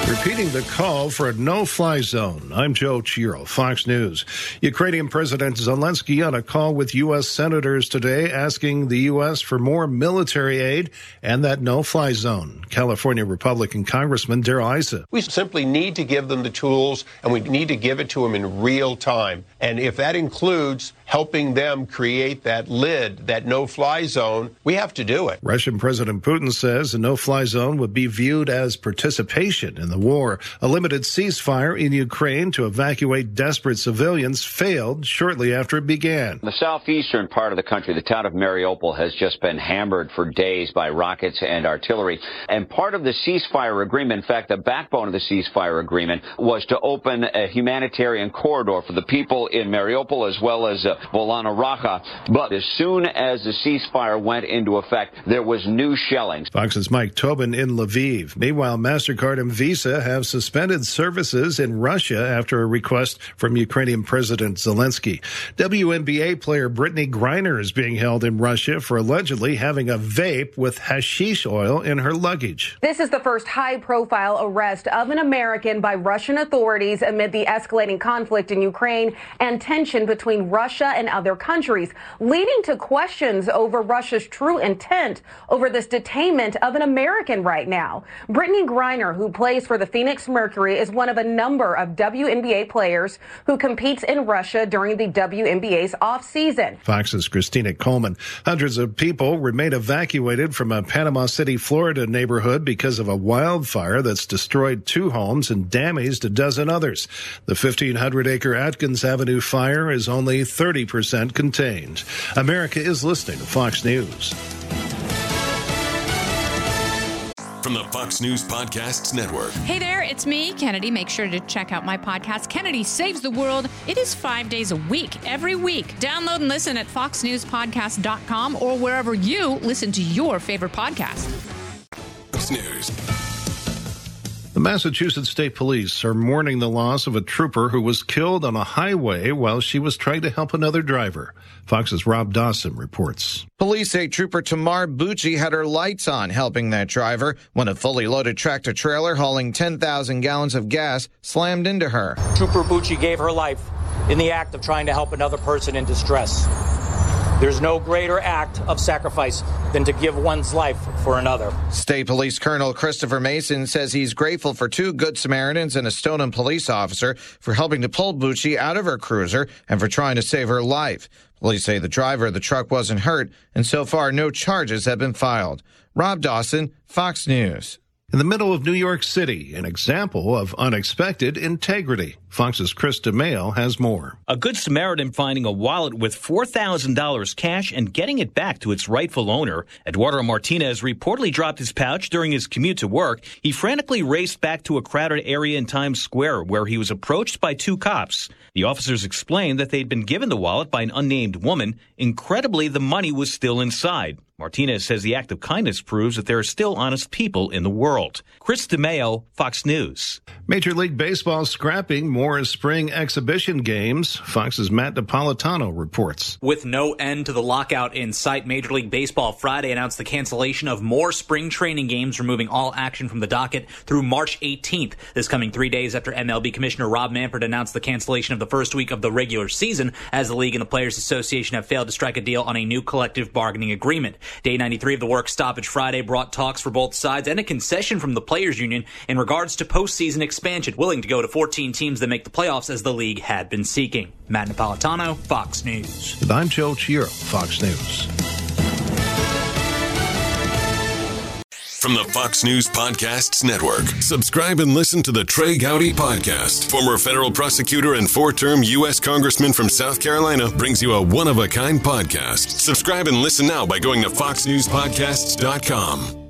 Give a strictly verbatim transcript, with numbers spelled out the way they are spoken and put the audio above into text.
Repeating the call for a no-fly zone. I'm Joe Chiro, Fox News. Ukrainian President Zelensky on a call with U S senators today asking the U S for more military aid and that no-fly zone. California Republican Congressman Darrell Issa. We simply need to give them the tools, and we need to give it to them in real time. And if that includes helping them create that lid, that no-fly zone, we have to do it. Russian President Putin says a no-fly zone would be viewed as participation in the war. A limited ceasefire in Ukraine to evacuate desperate civilians failed shortly after it began. The southeastern part of the country, the town of Mariupol, has just been hammered for days by rockets and artillery. And part of the ceasefire agreement, in fact, the backbone of the ceasefire agreement, was to open a humanitarian corridor for the people in Mariupol as well as uh, Volana Racha. But as soon as the ceasefire went into effect, there was new shelling. Fox's Mike Tobin in Lviv. Meanwhile, MasterCard and Visa have suspended services in Russia after a request from Ukrainian President Zelensky. W N B A player Brittany Griner is being held in Russia for allegedly having a vape with hashish oil in her luggage. This is the first high-profile arrest of an American by Russian authorities amid the escalating conflict in Ukraine and tension between Russia and other countries, leading to questions over Russia's true intent over this detainment of an American right now. Brittany Griner, who plays for the Phoenix Mercury, is one of a number of W N B A players who competes in Russia during the W N B A's off-season. Fox's Christina Coleman. Hundreds of people remain evacuated from a Panama City, Florida neighborhood because of a wildfire that's destroyed two homes and damaged a dozen others. The fifteen hundred acre Atkins Avenue fire is only thirty percent contained. America is listening to Fox News. From the Fox News Podcasts Network. Hey there, it's me, Kennedy. Make sure to check out my podcast, Kennedy Saves the World. It is five days a week, every week. Download and listen at fox news podcast dot com or wherever you listen to your favorite podcast. Fox News. The Massachusetts State Police are mourning the loss of a trooper who was killed on a highway while she was trying to help another driver. Fox's Rob Dawson reports. Police say Trooper Tamar Bucci had her lights on helping that driver when a fully loaded tractor trailer hauling ten thousand gallons of gas slammed into her. Trooper Bucci gave her life in the act of trying to help another person in distress. There's no greater act of sacrifice than to give one's life for another. State Police Colonel Christopher Mason says he's grateful for two Good Samaritans and a Stoneham police officer for helping to pull Bucci out of her cruiser and for trying to save her life. Police say the driver of the truck wasn't hurt, and so far no charges have been filed. Rob Dawson, Fox News. In the middle of New York City, an example of unexpected integrity. Fox's Chris DeMeo has more. A Good Samaritan finding a wallet with four thousand dollars cash and getting it back to its rightful owner. Eduardo Martinez reportedly dropped his pouch during his commute to work. He frantically raced back to a crowded area in Times Square where he was approached by two cops. The officers explained that they'd been given the wallet by an unnamed woman. Incredibly, the money was still inside. Martinez says the act of kindness proves that there are still honest people in the world. Chris DeMeo, Fox News. Major League Baseball scrapping more spring exhibition games. Fox's Matt Napolitano reports. With no end to the lockout in sight, Major League Baseball Friday announced the cancellation of more spring training games, removing all action from the docket through March eighteenth. This coming three days after M L B Commissioner Rob Manfred announced the cancellation of the first week of the regular season, as the league and the Players Association have failed to strike a deal on a new collective bargaining agreement. Day ninety-three of the work stoppage Friday brought talks for both sides and a concession from the Players Union in regards to postseason expansion, willing to go to fourteen teams that make the playoffs as the league had been seeking. Matt Napolitano, Fox News. And I'm Joe Chiro, Fox News. From the Fox News Podcasts Network. Subscribe and listen to the Trey Gowdy Podcast. Former federal prosecutor and four-term U S Congressman from South Carolina brings you a one-of-a-kind podcast. Subscribe and listen now by going to fox news podcasts dot com.